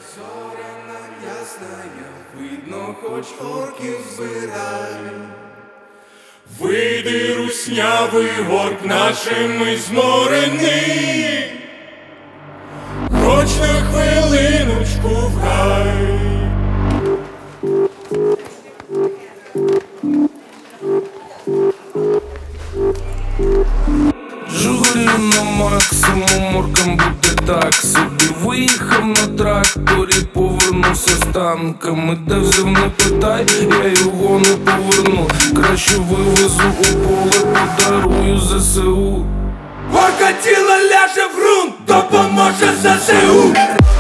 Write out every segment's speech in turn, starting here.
Зоряна ясная, видно, хоч орків збирай. Вийди, руснявий горк нашими зморений, хоч на хвилиночку в гай. Жигулі на максимум, оркам буде так собі. Виїхав на тракторі, повернувся з танками. Де взяв, не питай, я його не поверну. Краще вивезу у поле, подарую ЗСУ. Орка тіло ляже в ґрунт, допоможе ЗСУ.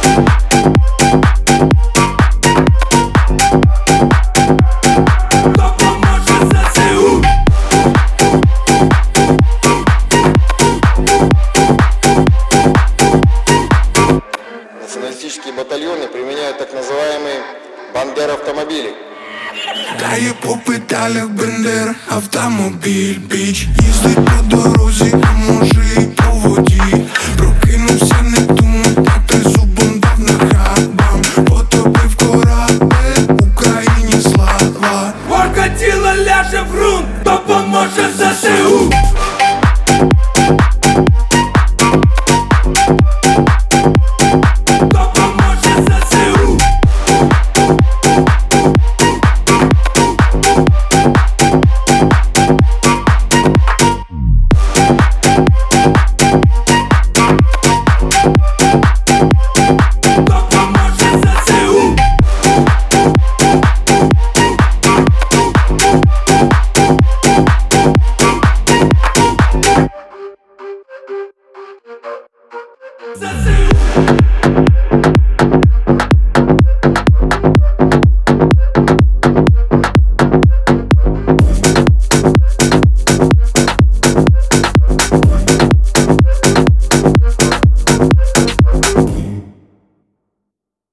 Националистические батальоны применяют так называемые бандер-автомобили. Дає по педалях Бендер, автомобіль, біч. Їздить по дорозі, а може і по воді. Прокинувся, не думав, та ти зубом дав нахабам. Потопив корабель, Україні слава. Орка тіло ляже в ґрунт, допоможе ЗСУ. ЗСУ.